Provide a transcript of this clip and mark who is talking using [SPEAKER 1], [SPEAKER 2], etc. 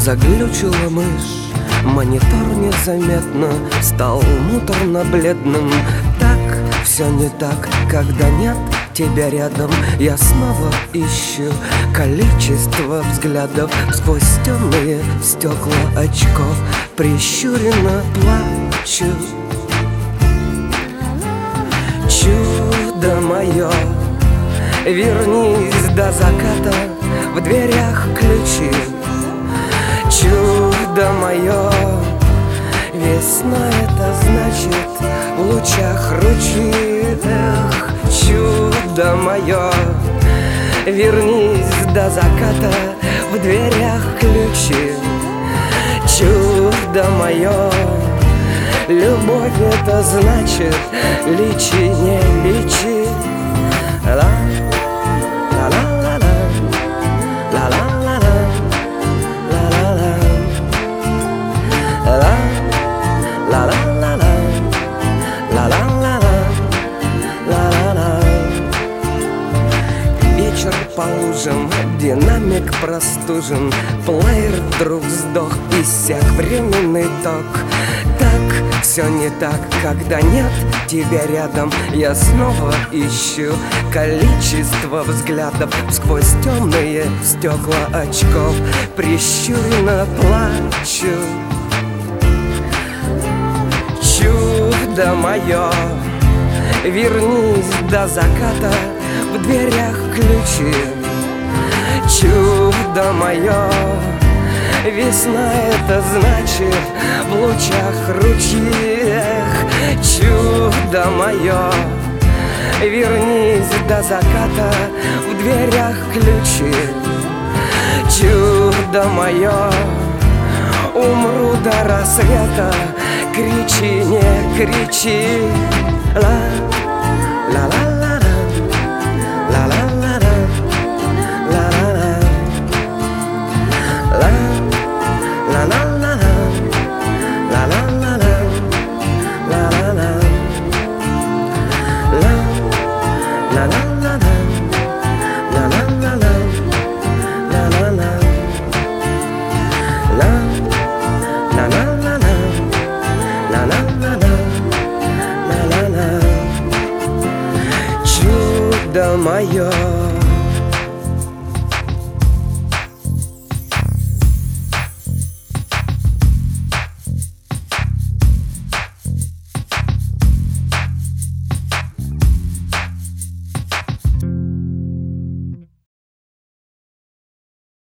[SPEAKER 1] Заглючила мышь, монитор незаметно стал муторно-бледным. Так, все не так, когда нет тебя рядом. Я снова ищу количество взглядов сквозь темные стекла очков. Прищуренно плачу. Чудо мое, вернись до заката, в дверях ключи. Чудо мое, весна это значит в лучах ручьи. Эх, чудо мое, вернись до заката, в дверях ключи. Чудо мое, любовь это значит личи, не личи. Вечер по лужам, динамик простужен, плеер вдруг сдох, иссяк временный ток. Так, все не так, когда нет тебя рядом. Я снова ищу количество взглядов сквозь темные стекла очков. Прищуренно плачу. Чудо мое, вернись до заката, в дверях ключи. Чудо мое, весна это значит в лучах ручьи. Чудо мое, вернись до заката, в дверях ключи. Чудо мое, умру до рассвета, кричи, не кричи. Ла-ла-ла-ла, ла-ла-ла-ла, ла-ла-ла, ла-ла-ла-ла, ла-ла-ла-ла, ла-ла-ла, ла-ла-ла-ла, ла-ла-ла-ла, ла-ла-ла, ла-ла-ла-ла, ла-ла-ла. Чудо мое.